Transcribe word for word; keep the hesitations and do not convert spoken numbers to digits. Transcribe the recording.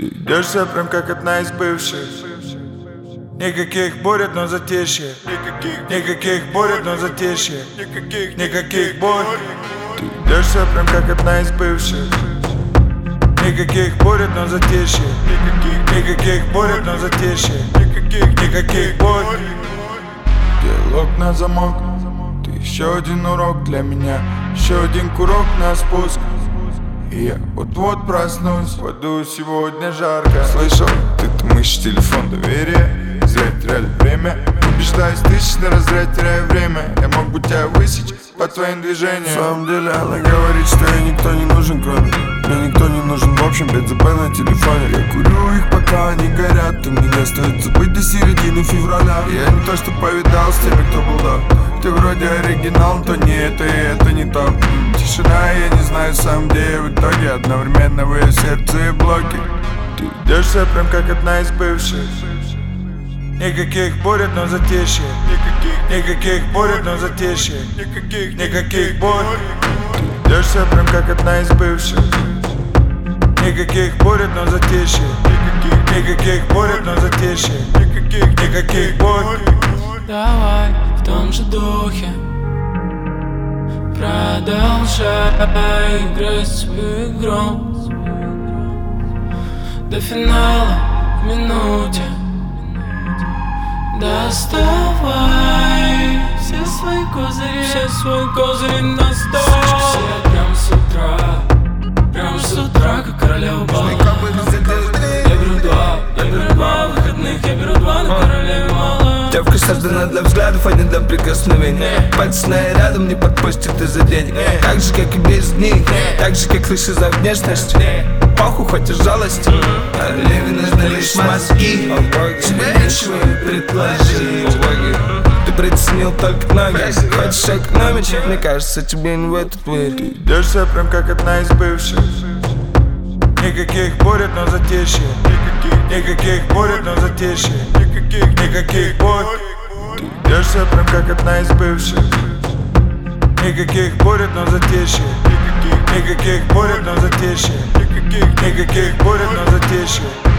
Ты идёшься прям как одна из бывших. Никаких борет, но затишье. Никаких, никаких борет, но затишье. Никаких, никаких борет. Ты идёшься прям как одна из бывших. Никаких борет, но затишье. Никаких, никаких борет, но затишье. Никаких, никаких борет. Диалог на замок. Ты еще один урок для меня. Еще один курок на спуск. И я вот-вот проснусь. Воду сегодня жарко. Слышал, ты мышь, телефон, доверие. Зря теряли время. Убеждаюсь тысяч на разряд, теряя время. Я мог бы тебя высечь по твоим движениям. На самом деле она говорит, что ей никто не нужен, кроме. Мне никто не нужен, в общем, бензопиль на телефоне. Я курю их, пока они горят. И мне не остается быть до середины февраля. Я не то что повидал с теми, кто был до. Ты вроде оригинал, то не это и это не то. Тишина, я не знаю сам, где я в итоге. Одновременно в ее сердце и блоки. Ты идёшься прям как одна из бывших. Никаких борет, но затишье. Никаких, никаких борет, но затишье. Никаких, никаких борет. Ты идёшься прям как одна из бывших. Никаких борет, но затишье. Никаких, никаких борет, но затишье. Никаких, никаких борет. Давай в том же духе продолжай играть свою игру до финала в минуте. Доставай все свои козыри, все свои козыри на стол. Все прям с утра, прям с утра, как королева бала. Я беру два, я беру два выходных, я беру два на королеве мало. Девка создана для взглядов, а не для прикосновений. Пальцная рядом не подпустит из-за денег. Так же, как и без них, так же, как слышишь за внешность. Похуй, хоть и жалость, а Леви нужны лишь мозги. Тебе нечего предложить. Ты приценил только ноги. Хочешь экономить? Мне кажется, тебе не в этот мир. Ты идёшься прям как одна из бывших. Никаких борет, но затишье. Никаких, никаких борет, но затишье. Никаких, никаких борет. Ты идёшься прям как одна из бывших. Никаких борет, но затишье. Никаких, никаких борет, но затишье. Никаких, никаких борет, но затишье.